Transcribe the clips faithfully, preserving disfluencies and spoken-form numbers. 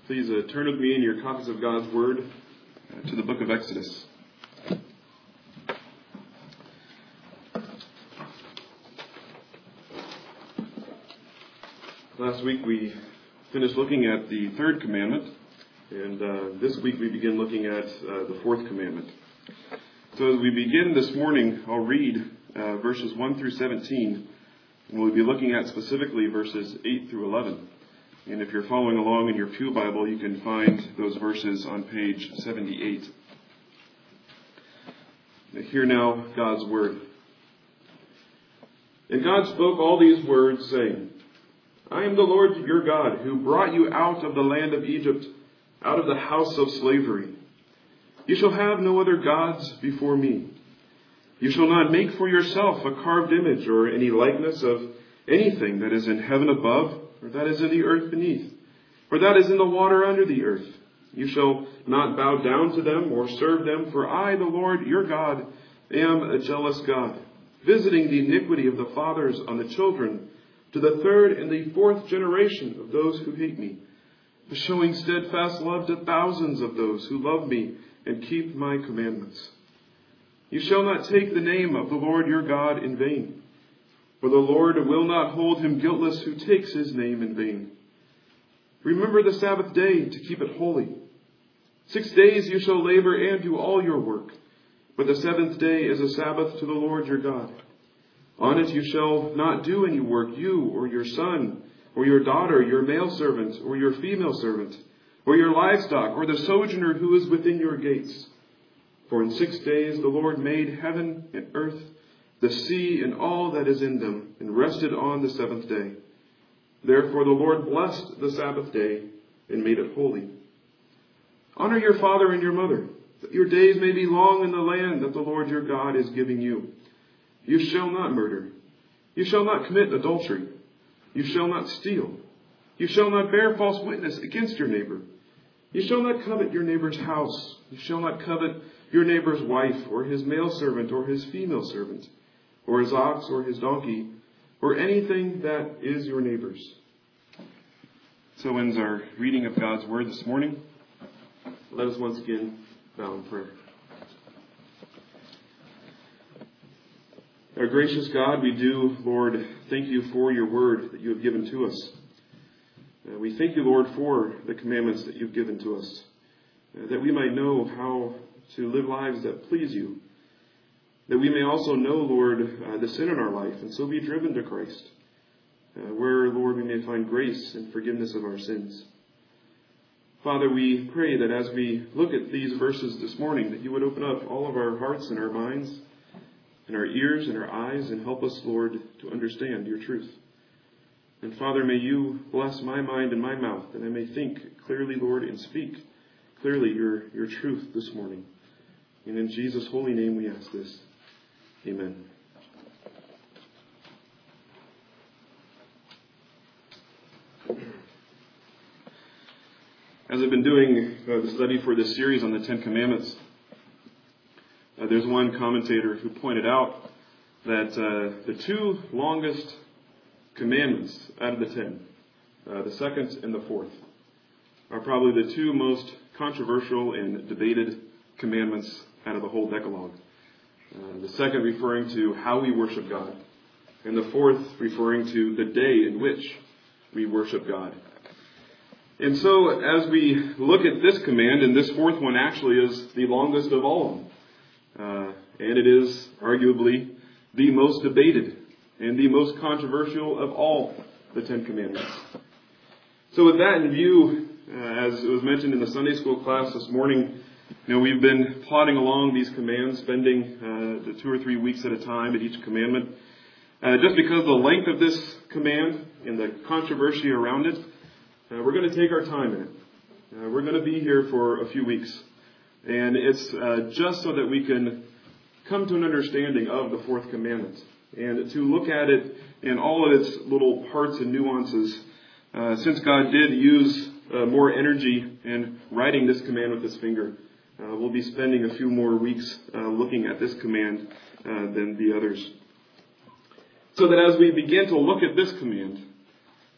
Please uh, turn with me in your copies of God's Word uh, to the book of Exodus. Last week we finished looking at the third commandment, and uh, this week we begin looking at uh, the fourth commandment. So as we begin this morning, I'll read uh, verses one through seventeen, and we'll be looking at specifically verses eight through eleven. And if you're following along in your Pew Bible, you can find those verses on page seventy-eight. Hear now God's Word. And God spoke all these words, saying, I am the Lord your God, who brought you out of the land of Egypt, out of the house of slavery. You shall have no other gods before me. You shall not make for yourself a carved image or any likeness of anything that is in heaven above, or that is in the earth beneath, or that is in the water under the earth. You shall not bow down to them or serve them, for I, the Lord your God, am a jealous God, visiting the iniquity of the fathers on the children, to the third and the fourth generation of those who hate me, but showing steadfast love to thousands of those who love me and keep my commandments. You shall not take the name of the Lord your God in vain, for the Lord will not hold him guiltless who takes his name in vain. Remember the Sabbath day to keep it holy. Six days you shall labor and do all your work, but the seventh day is a Sabbath to the Lord your God. On it you shall not do any work, you or your son, or your daughter, your male servant, or your female servant, or your livestock, or the sojourner who is within your gates. For in six days the Lord made heaven and earth, the sea and all that is in them, and rested on the seventh day. Therefore the Lord blessed the Sabbath day and made it holy. Honor your father and your mother, that your days may be long in the land that the Lord your God is giving you. You shall not murder. You shall not commit adultery. You shall not steal. You shall not bear false witness against your neighbor. You shall not covet your neighbor's house. You shall not covet your neighbor's wife, or his male servant, or his female servant, or his ox, or his donkey, or anything that is your neighbor's. So ends our reading of God's Word this morning. Let us once again bow in prayer. Our gracious God, we do, Lord, thank you for your word that you have given to us. Uh, we thank you, Lord, for the commandments that you've given to us, uh, that we might know how to live lives that please you, that we may also know, Lord, uh, the sin in our life, and so be driven to Christ, uh, where, Lord, we may find grace and forgiveness of our sins. Father, we pray that as we look at these verses this morning, that you would open up all of our hearts and our minds, and our ears and our eyes, and help us, Lord, to understand your truth. And Father, may you bless my mind and my mouth, that I may think clearly, Lord, and speak clearly your, your truth this morning. And in Jesus' holy name we ask this. Amen. As I've been doing uh, the study for this series on the Ten Commandments, Uh, there's one commentator who pointed out that uh, the two longest commandments out of the ten, uh, the second and the fourth, are probably the two most controversial and debated commandments out of the whole Decalogue. Uh, the second referring to how we worship God, and the fourth referring to the day in which we worship God. And so as we look at this command, and this fourth one actually is the longest of all of them. Uh, and it is arguably the most debated and the most controversial of all the Ten Commandments. So with that in view, uh, as it was mentioned in the Sunday school class this morning, you know, we've been plodding along these commands, spending uh, the two or three weeks at a time at each commandment. Uh, just because of the length of this command and the controversy around it, uh, we're going to take our time in it. Uh, we're going to be here for a few weeks. And it's uh, just so that we can come to an understanding of the fourth commandment and to look at it in all of its little parts and nuances. Uh, since God did use uh, more energy in writing this command with his finger, uh, we'll be spending a few more weeks uh, looking at this command uh, than the others. So that as we begin to look at this command,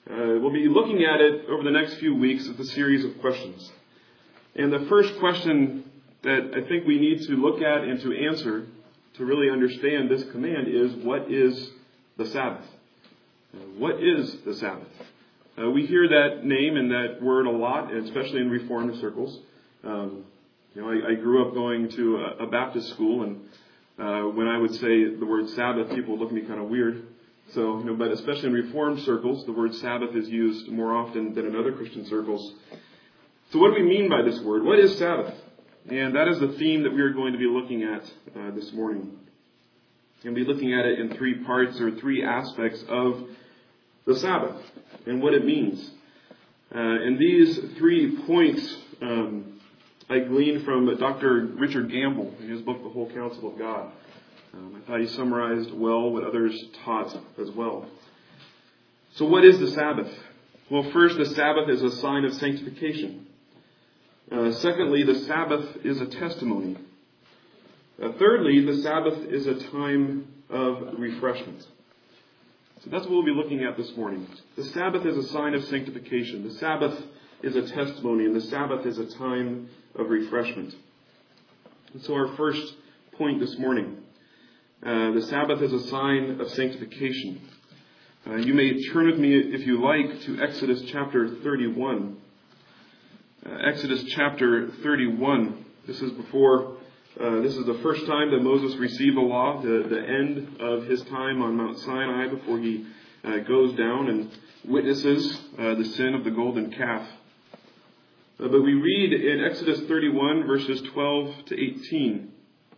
Uh, we'll be looking at it over the next few weeks as a series of questions. And the first question that I think we need to look at and to answer to really understand this command is, what is the Sabbath? Uh, what is the Sabbath? Uh, we hear that name and that word a lot, especially in Reformed circles. Um, you know, I, I grew up going to a, a Baptist school, and uh, when I would say the word Sabbath, people would look at me kind of weird. So, you know, but especially in Reformed circles, the word Sabbath is used more often than in other Christian circles. So what do we mean by this word? What is Sabbath? And that is the theme that we are going to be looking at uh, this morning. We'll be looking at it in three parts or three aspects of the Sabbath and what it means. Uh, and these three points um, I gleaned from Doctor Richard Gamble in his book, The Whole Counsel of God. Um, I thought he summarized well what others taught as well. So what is the Sabbath? Well, first, the Sabbath is a sign of sanctification. Uh, secondly, the Sabbath is a testimony. Uh, thirdly, the Sabbath is a time of refreshment. So that's what we'll be looking at this morning. The Sabbath is a sign of sanctification. The Sabbath is a testimony, and the Sabbath is a time of refreshment. And so our first point this morning, uh, the Sabbath is a sign of sanctification. Uh, you may turn with me, if you like, to Exodus chapter thirty-one. Uh, Exodus chapter thirty-one. This is before, uh, this is the first time that Moses received the law, the, the end of his time on Mount Sinai before he uh, goes down and witnesses uh, the sin of the golden calf. Uh, but we read in Exodus thirty-one, verses twelve to eighteen.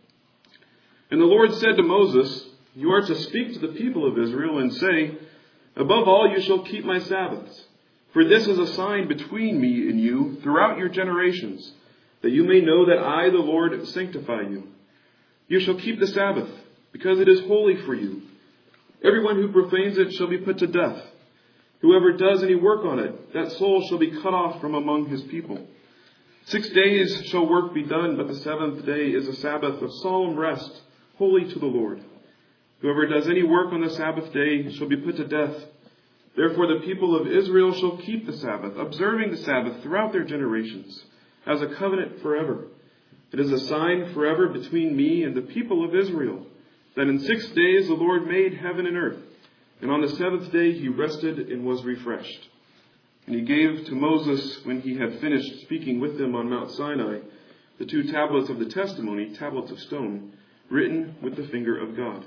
And the Lord said to Moses, "You are to speak to the people of Israel and say, above all you shall keep my Sabbaths. For this is a sign between me and you throughout your generations, that you may know that I, the Lord, sanctify you. You shall keep the Sabbath, because it is holy for you. Everyone who profanes it shall be put to death. Whoever does any work on it, that soul shall be cut off from among his people. Six days shall work be done, but the seventh day is a Sabbath of solemn rest, holy to the Lord. Whoever does any work on the Sabbath day shall be put to death. Therefore the people of Israel shall keep the Sabbath, observing the Sabbath throughout their generations, as a covenant forever. It is a sign forever between me and the people of Israel, that in six days the Lord made heaven and earth, and on the seventh day he rested and was refreshed. And he gave to Moses, when he had finished speaking with them on Mount Sinai, the two tablets of the testimony, tablets of stone, written with the finger of God."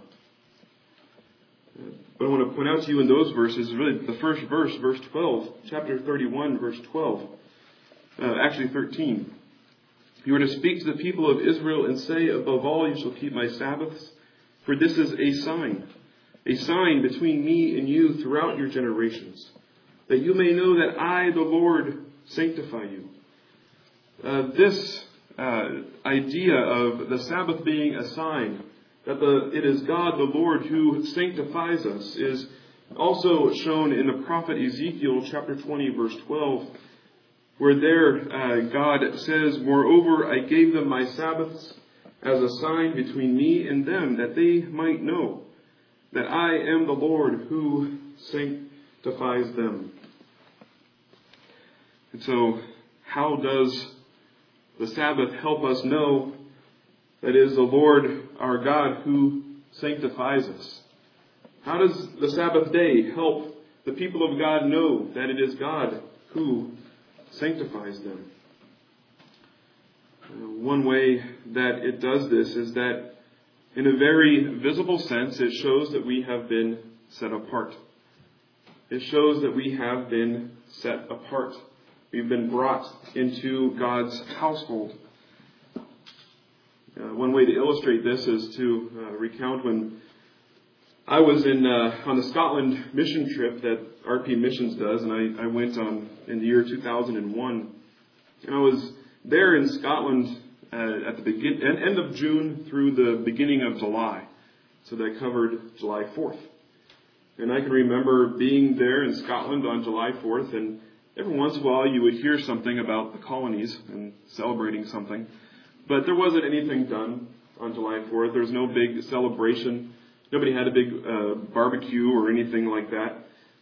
But I want to point out to you in those verses, really the first verse, verse twelve, chapter thirty-one, verse twelve, uh, actually thirteen. "You are to speak to the people of Israel and say, above all you shall keep my Sabbaths, for this is a sign, a sign between me and you throughout your generations, that you may know that I, the Lord, sanctify you." Uh, this uh, idea of the Sabbath being a sign, that the, it is God, the Lord, who sanctifies us, is also shown in the prophet Ezekiel chapter twenty, verse twelve, where there uh, God says, "Moreover, I gave them my Sabbaths as a sign between me and them, that they might know that I am the Lord who sanctifies them." And so, how does the Sabbath help us know that it is the Lord our God who sanctifies us? How does the Sabbath day help the people of God know that it is God who sanctifies them? Uh, one way that it does this is that in a very visible sense, it shows that we have been set apart. It shows that we have been set apart. We've been brought into God's household. Uh, one way to illustrate this is to uh, recount when I was in uh, on the Scotland mission trip that R P Missions does, and I, I went on in the year two thousand one. And I was there in Scotland uh, at the begin end of June through the beginning of July. So that covered July fourth. And I can remember being there in Scotland on July fourth, and every once in a while you would hear something about the colonies and celebrating something. But there wasn't anything done on July fourth. There was no big celebration. Nobody had a big uh, barbecue or anything like that.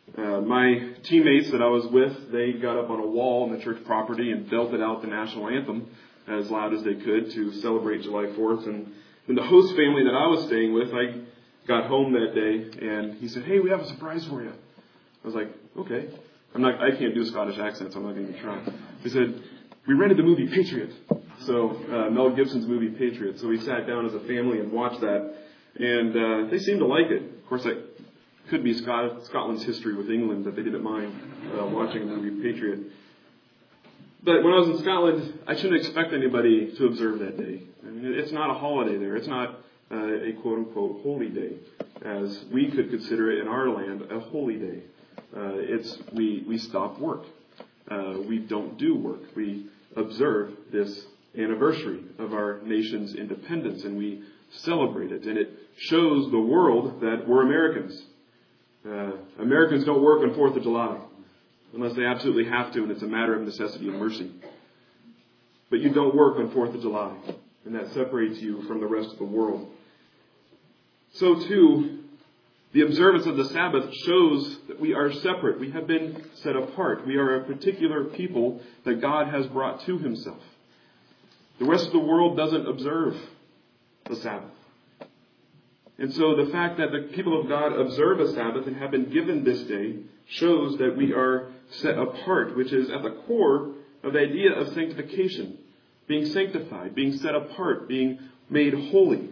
Uh, my teammates that I was with, they got up on a wall on the church property and belted out the national anthem as loud as they could to celebrate July fourth. And then the host family that I was staying with, I got home that day, and he said, "Hey, we have a surprise for you." I was like, "Okay." I'm not. I can't do Scottish accents. I'm not going to try. He said, "We rented the movie Patriot." So uh, Mel Gibson's movie Patriot. So we sat down as a family and watched that, and uh, they seemed to like it. Of course, that could be Scot- Scotland's history with England that they didn't mind uh, watching the movie Patriot. But when I was in Scotland, I shouldn't expect anybody to observe that day. I mean, it's not a holiday there. It's not uh, a quote-unquote holy day, as we could consider it in our land a holy day. Uh, it's we we stop work. Uh, we don't do work. We observe this anniversary of our nation's independence, and we celebrate it. And it shows the world that we're Americans. Uh, Americans don't work on fourth of July unless they absolutely have to, and it's a matter of necessity and mercy. But you don't work on fourth of July, and that separates you from the rest of the world. So too, the observance of the Sabbath shows that we are separate. We have been set apart. We are a particular people that God has brought to himself. The rest of the world doesn't observe the Sabbath. And so the fact that the people of God observe a Sabbath and have been given this day shows that we are set apart, which is at the core of the idea of sanctification. Being sanctified, being set apart, being made holy.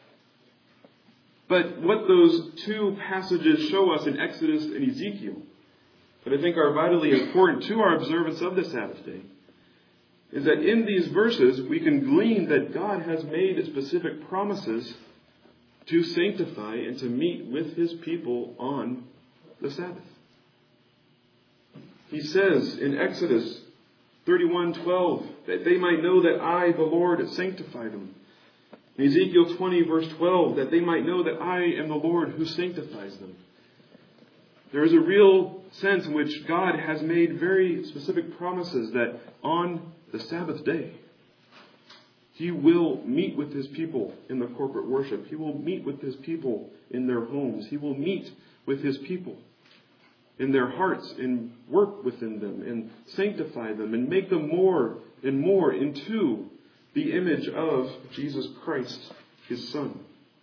But what those two passages show us in Exodus and Ezekiel, that I think are vitally important to our observance of the Sabbath day, is that in these verses we can glean that God has made specific promises to sanctify and to meet with his people on the Sabbath. He says in Exodus thirty-one twelve that they might know that I, the Lord, sanctify them. In Ezekiel twenty, verse twelve, that they might know that I am the Lord who sanctifies them. There is a real sense in which God has made very specific promises that on the Sabbath day, he will meet with his people in the corporate worship. He will meet with his people in their homes. He will meet with his people in their hearts and work within them and sanctify them and make them more and more into the image of Jesus Christ, his Son.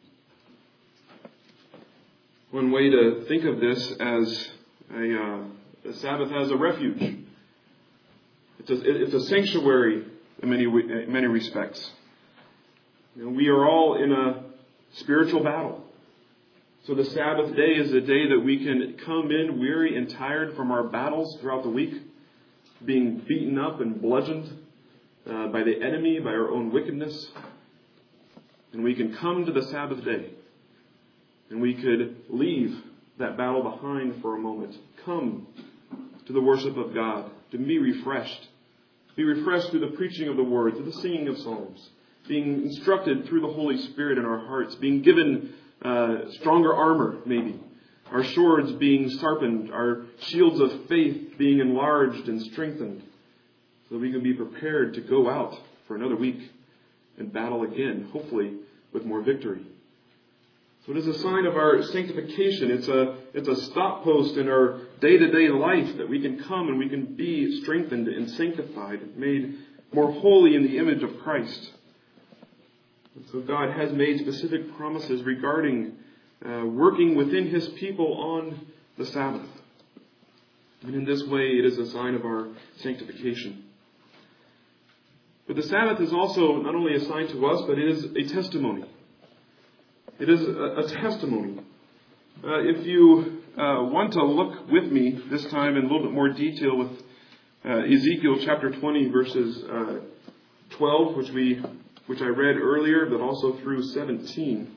One way to think of this as a, uh, the Sabbath as a refuge. It's a, it's a sanctuary in many in many respects. You know, we are all in a spiritual battle. So the Sabbath day is a day that we can come in weary and tired from our battles throughout the week, being beaten up and bludgeoned uh, by the enemy, by our own wickedness. And we can come to the Sabbath day, and we could leave that battle behind for a moment. Come to the worship of God, to be refreshed. Be refreshed through the preaching of the Word, through the singing of psalms, being instructed through the Holy Spirit in our hearts, being given uh, stronger armor, maybe, our swords being sharpened, our shields of faith being enlarged and strengthened, so we can be prepared to go out for another week and battle again, hopefully with more victory. So it is a sign of our sanctification. It's a, it's a stop post in our day-to-day life that we can come and we can be strengthened and sanctified, made more holy in the image of Christ. And so God has made specific promises regarding uh, working within his people on the Sabbath. And in this way, it is a sign of our sanctification. But the Sabbath is also not only a sign to us, but it is a testimony. It is a, a testimony. Uh, if you uh, want to look with me this time in a little bit more detail with uh, Ezekiel chapter twenty, verses uh, twelve, which we which I read earlier, but also through seventeen.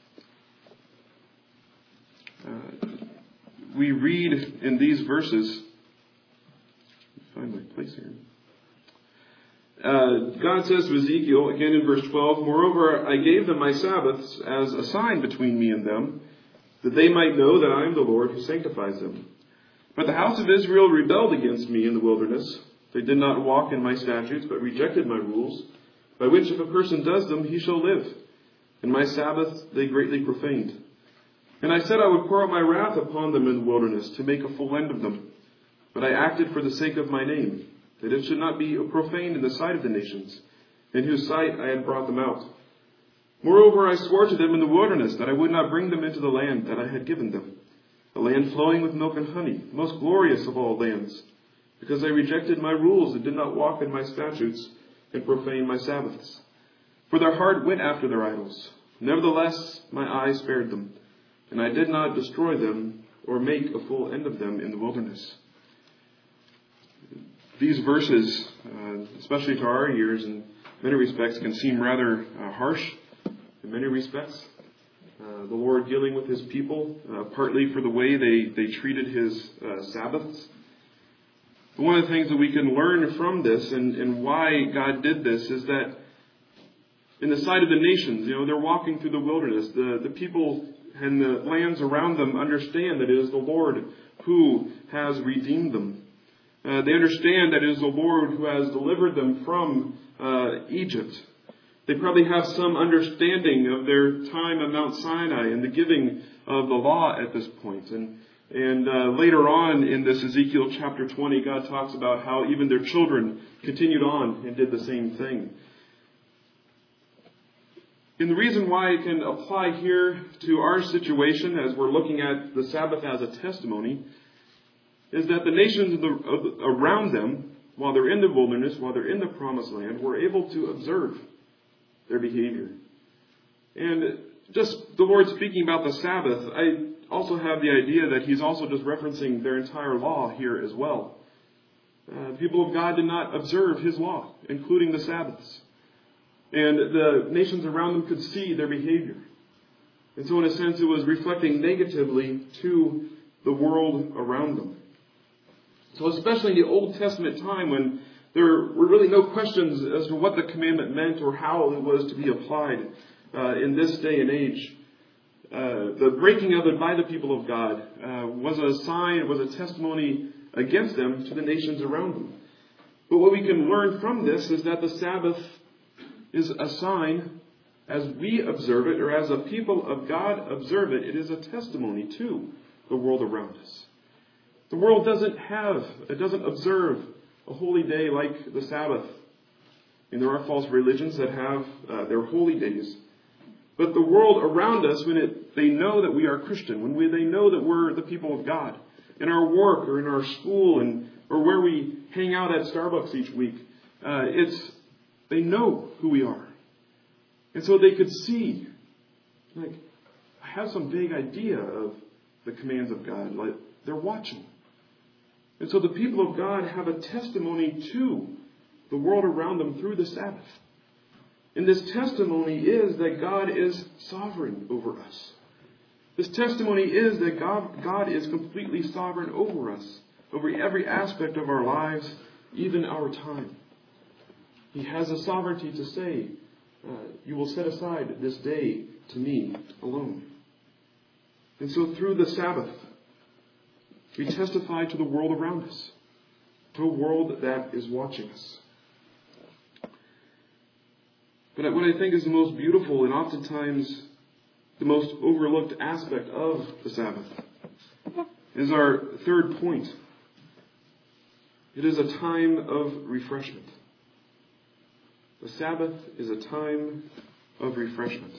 Uh, we read in these verses. Find my place here. Uh, God says to Ezekiel, again in verse twelve, "Moreover, I gave them my Sabbaths as a sign between me and them, that they might know that I am the Lord who sanctifies them. But the house of Israel rebelled against me in the wilderness. They did not walk in my statutes, but rejected my rules, by which if a person does them, he shall live. And my Sabbaths they greatly profaned. And I said I would pour out my wrath upon them in the wilderness to make a full end of them. But I acted for the sake of my name, that it should not be profaned in the sight of the nations, in whose sight I had brought them out. Moreover, I swore to them in the wilderness that I would not bring them into the land that I had given them, a land flowing with milk and honey, the most glorious of all lands, because they rejected my rules and did not walk in my statutes and profaned my Sabbaths. For their heart went after their idols. Nevertheless, my eye spared them, and I did not destroy them or make a full end of them in the wilderness. These verses, uh, especially to our ears, in many respects, can seem rather uh, harsh in many respects. Uh, the Lord dealing with his people, uh, partly for the way they, they treated his uh, Sabbaths. But one of the things that we can learn from this and, and why God did this is that in the sight of the nations, you know, they're walking through the wilderness. The, the people and the lands around them understand that it is the Lord who has redeemed them. Uh, they understand that it is the Lord who has delivered them from uh, Egypt. They probably have some understanding of their time at Mount Sinai and the giving of the law at this point. And, and uh, later on in this Ezekiel chapter twenty, God talks about how even their children continued on and did the same thing. And the reason why it can apply here to our situation as we're looking at the Sabbath as a testimony is that the nations of the, of, around them, while they're in the wilderness, while they're in the promised land, were able to observe their behavior. And just the Lord speaking about the Sabbath, I also have the idea that he's also just referencing their entire law here as well. Uh, the people of God did not observe his law, including the Sabbaths. And the nations around them could see their behavior. And so in a sense, it was reflecting negatively to the world around them. So especially in the Old Testament time when there were really no questions as to what the commandment meant or how it was to be applied uh, in this day and age, uh, the breaking of it by the people of God uh, was a sign, was a testimony against them to the nations around them. But what we can learn from this is that the Sabbath is a sign, as we observe it, or as a people of God observe it, it is a testimony to the world around us. The world doesn't have, it doesn't observe a holy day like the Sabbath. And there are false religions that have uh, their holy days. But the world around us, when it, they know that we are Christian, when we, they know that we're the people of God, in our work or in our school and or where we hang out at Starbucks each week, uh, it's they know who we are. And so they could see, like, I have some vague idea of the commands of God. Like, they're watching. And so the people of God have a testimony to the world around them through the Sabbath. And this testimony is that God is sovereign over us. This testimony is that God, God is completely sovereign over us, over every aspect of our lives, even our time. He has the sovereignty to say, uh, you will set aside this day to me alone. And so through the Sabbath, we testify to the world around us, to a world that is watching us. But what I think is the most beautiful and oftentimes the most overlooked aspect of the Sabbath is our third point. It is a time of refreshment. The Sabbath is a time of refreshment.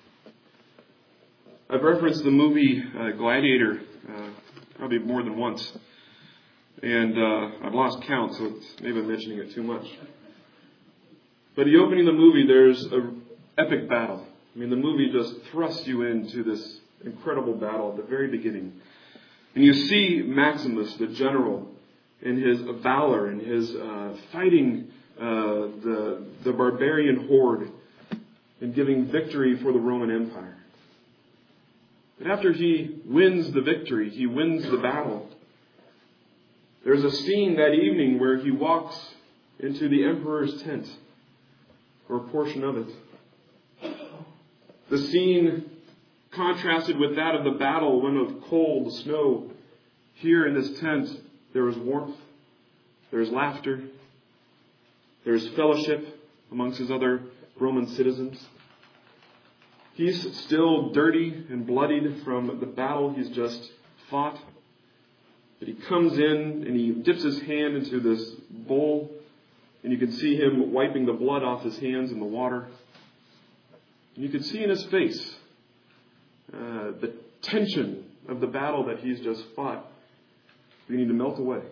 I've referenced the movie uh, Gladiator uh, probably more than once. And uh, I've lost count, so it's, maybe I'm mentioning it too much. But the opening of the movie, there's an epic battle. I mean, the movie just thrusts you into this incredible battle at the very beginning. And you see Maximus, the general, in his valor and his uh, fighting uh, the, the barbarian horde and giving victory for the Roman Empire. But after he wins the victory, he wins the battle, there's a scene that evening where he walks into the emperor's tent, or a portion of it. The scene contrasted with that of the battle, one of cold snow. Here in this tent, there is warmth, there is laughter, there is fellowship amongst his other Roman citizens. He's still dirty and bloodied from the battle he's just fought. But he comes in and he dips his hand into this bowl, and you can see him wiping the blood off his hands in the water. And you can see in his face uh, the tension of the battle that he's just fought beginning to melt away.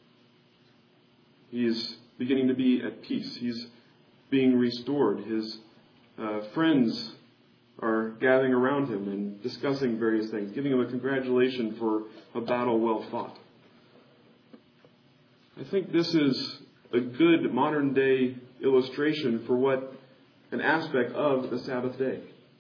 He's beginning to be at peace. He's being restored. His uh, friends are gathering around him and discussing various things, giving him a congratulation for a battle well fought. I think this is a good modern day illustration for what an aspect of the Sabbath day.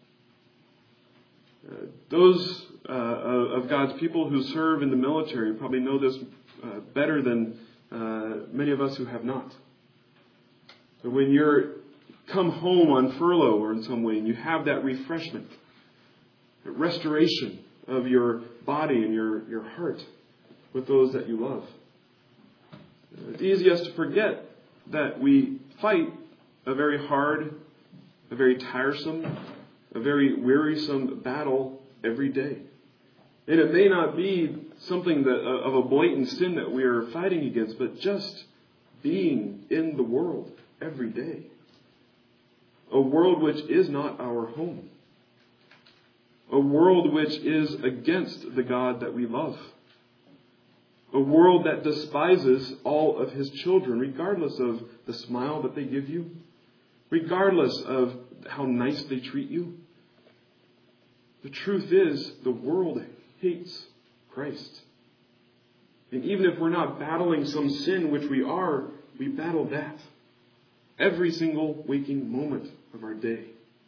Uh, those uh, of God's people who serve in the military probably know this uh, better than uh, many of us who have not. So when you're come home on furlough or in some way and you have that refreshment, that restoration of your body and your, your heart with those that you love. It's easy us to forget that we fight a very hard, a very tiresome, a very wearisome battle every day. And it may not be something that of a blatant sin that we are fighting against, but just being in the world every day. A world which is not our home. A world which is against the God that we love. A world that despises all of his children, regardless of the smile that they give you, regardless of how nice they treat you. The truth is, the world hates Christ. And even if we're not battling some sin, which we are, we battle that every single waking moment of our day.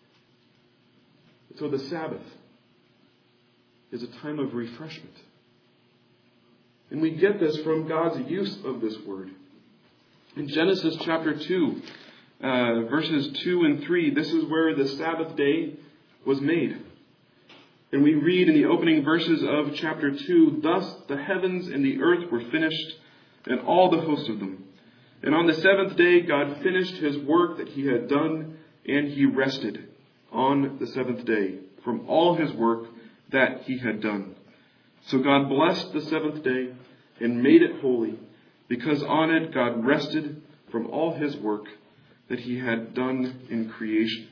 So the Sabbath is a time of refreshment. And we get this from God's use of this word. In Genesis chapter two, uh, verses two and three, this is where the Sabbath day was made. And we read in the opening verses of chapter two, "Thus the heavens and the earth were finished, and all the host of them. And on the seventh day God finished his work that he had done, and he rested on the seventh day from all his work that he had done. So God blessed the seventh day and made it holy, because on it God rested from all his work that he had done in creation."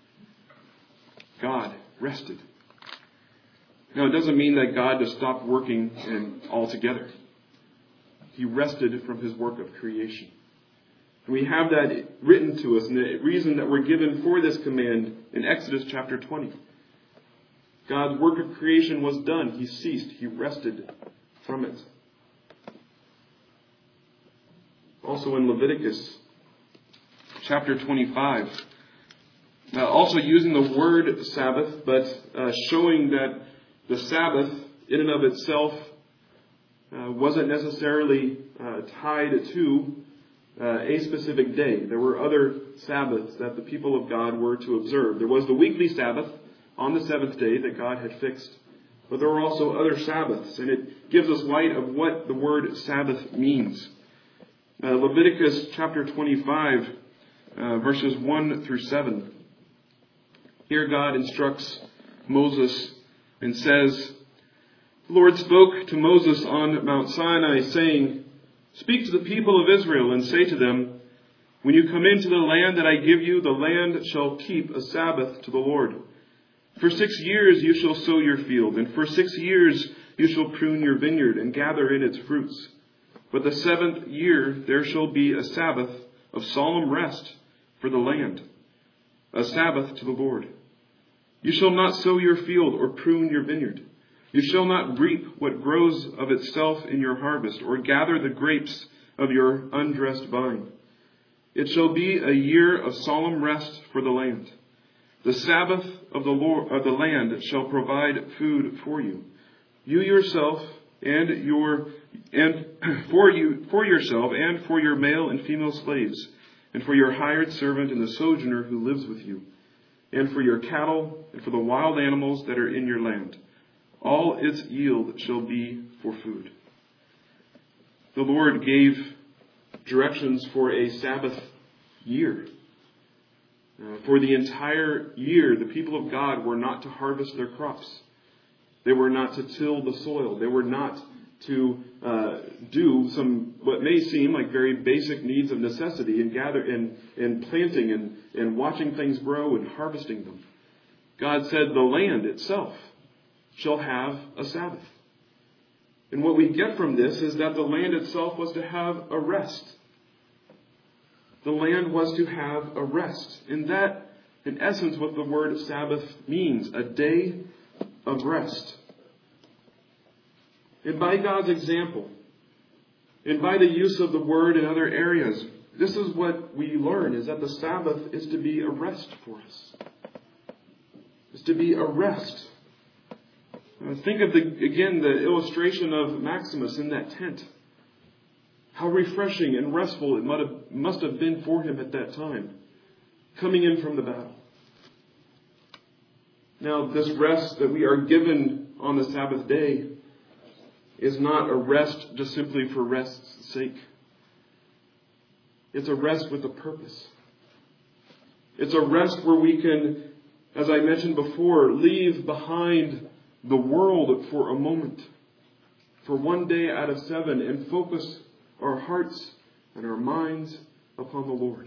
God rested. Now, it doesn't mean that God just stopped working and altogether. He rested from his work of creation. And we have that written to us, and the reason that we're given for this command in Exodus chapter twenty. God's work of creation was done. He ceased. He rested from it. Also in Leviticus chapter twenty-five, uh, also using the word Sabbath, but uh, showing that the Sabbath in and of itself uh, wasn't necessarily uh, tied to uh, a specific day. There were other Sabbaths that the people of God were to observe. There was the weekly Sabbath on the seventh day that God had fixed. But there were also other Sabbaths, and it gives us light of what the word Sabbath means. Uh, Leviticus chapter twenty-five, uh, verses one through seven. Here God instructs Moses and says, "The Lord spoke to Moses on Mount Sinai, saying, 'Speak to the people of Israel and say to them, when you come into the land that I give you, the land shall keep a Sabbath to the Lord. For six years you shall sow your field, and for six years you shall prune your vineyard and gather in its fruits. But the seventh year there shall be a Sabbath of solemn rest for the land, a Sabbath to the Lord. You shall not sow your field or prune your vineyard. You shall not reap what grows of itself in your harvest, or gather the grapes of your undressed vine. It shall be a year of solemn rest for the land. The Sabbath of the Lord of the land shall provide food for you. You yourself and your and for you for yourself and for your male and female slaves, and for your hired servant and the sojourner who lives with you, and for your cattle and for the wild animals that are in your land. All its yield shall be for food.'" The Lord gave directions for a Sabbath year. Uh, for the entire year, the people of God were not to harvest their crops. They were not to till the soil. They were not to uh, do some what may seem like very basic needs of necessity in gather in, in planting and, and watching things grow and harvesting them. God said the land itself shall have a Sabbath. And what we get from this is that the land itself was to have a rest. The land was to have a rest. And that, in essence, what the word Sabbath means, a day of rest. And by God's example, and by the use of the word in other areas, this is what we learn, is that the Sabbath is to be a rest for us. It's to be a rest. Uh, think of, the again, the illustration of Maximus in that tent. How refreshing and restful it must have, must have been for him at that time, coming in from the battle. Now, this rest that we are given on the Sabbath day is not a rest just simply for rest's sake. It's a rest with a purpose. It's a rest where we can, as I mentioned before, leave behind the world for a moment, for one day out of seven, and focus our hearts and our minds upon the Lord.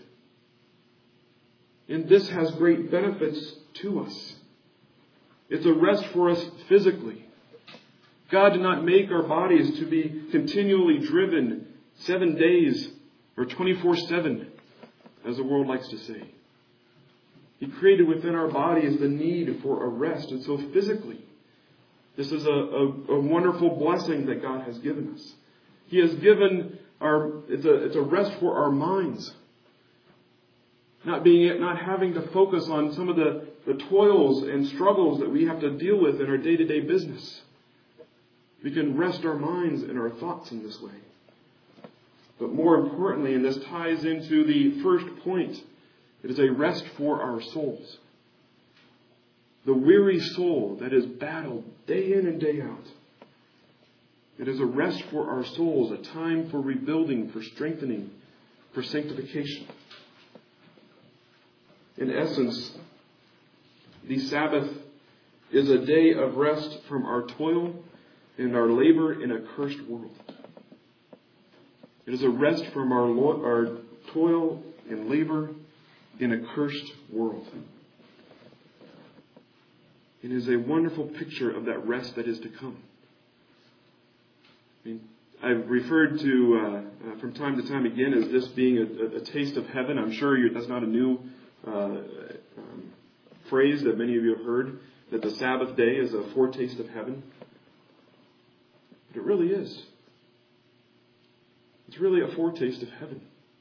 And this has great benefits to us. It's a rest for us physically. God did not make our bodies to be continually driven seven days or twenty-four seven, as the world likes to say. He created within our bodies the need for a rest. And so physically, this is a, a, a wonderful blessing that God has given us. He has given our, it's a, it's a rest for our minds. Not being, not having to focus on some of the, the toils and struggles that we have to deal with in our day-to-day business. We can rest our minds and our thoughts in this way. But more importantly, and this ties into the first point, it is a rest for our souls. The weary soul that is battled day in and day out. It is a rest for our souls, a time for rebuilding, for strengthening, for sanctification. In essence, the Sabbath is a day of rest from our toil and our labor in a cursed world. It is a rest from our, our toil and labor in a cursed world. It is a wonderful picture of that rest that is to come. I mean, I've referred to, uh, uh, from time to time again, as this being a, a, a taste of heaven. I'm sure you're, that's not a new uh, um, phrase that many of you have heard, that the Sabbath day is a foretaste of heaven. But it really is. It's really a foretaste of heaven.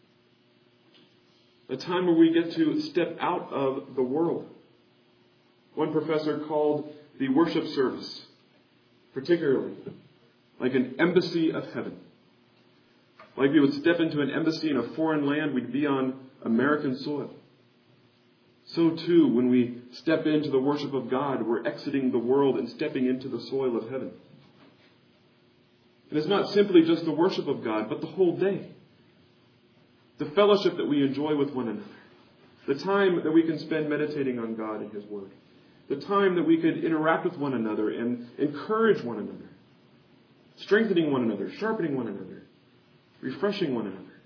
A time where we get to step out of the world. One professor called the worship service, particularly, like an embassy of heaven. Like we would step into an embassy in a foreign land, we'd be on American soil. So too, when we step into the worship of God, we're exiting the world and stepping into the soil of heaven. And it's not simply just the worship of God, but the whole day. The fellowship that we enjoy with one another. The time that we can spend meditating on God and His Word. The time that we could interact with one another and encourage one another. Strengthening one another, sharpening one another, refreshing one another.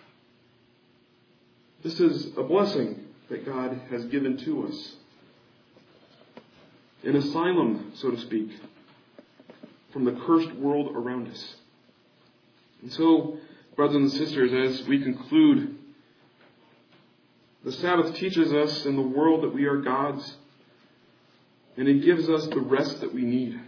This is a blessing that God has given to us. An asylum, so to speak, from the cursed world around us. And so, brothers and sisters, as we conclude, the Sabbath teaches us in the world that we are God's, and it gives us the rest that we need.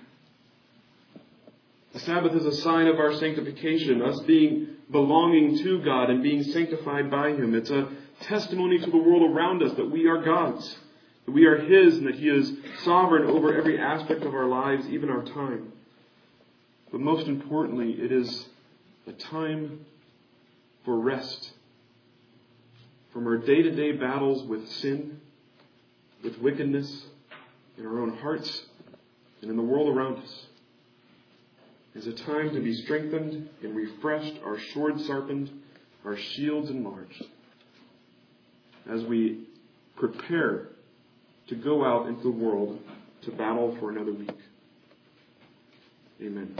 The Sabbath is a sign of our sanctification, us being belonging to God and being sanctified by Him. It's a testimony to the world around us that we are God's, that we are His, and that He is sovereign over every aspect of our lives, even our time. But most importantly, it is a time for rest from our day-to-day battles with sin, with wickedness in our own hearts and in the world around us. It is a time to be strengthened and refreshed, our swords sharpened, our shields enlarged, as we prepare to go out into the world to battle for another week. Amen.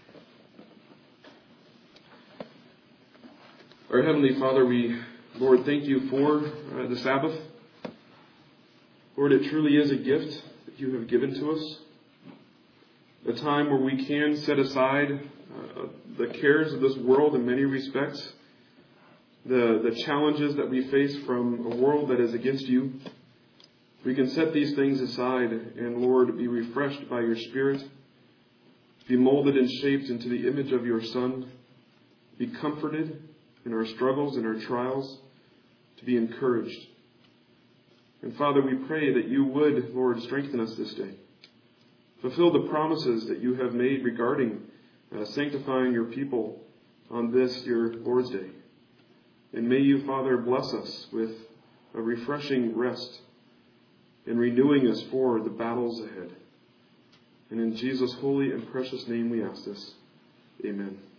Our Heavenly Father, we, Lord, thank you for uh, the Sabbath. Lord, it truly is a gift that you have given to us. A time where we can set aside uh, the cares of this world in many respects, the, the challenges that we face from a world that is against you. We can set these things aside and, Lord, be refreshed by your Spirit, be molded and shaped into the image of your Son, be comforted in our struggles and our trials, to be encouraged. And Father, we pray that you would, Lord, strengthen us this day. Fulfill the promises that you have made regarding uh, sanctifying your people on this, your Lord's Day. And may you, Father, bless us with a refreshing rest and renewing us for the battles ahead. And in Jesus' holy and precious name we ask this. Amen.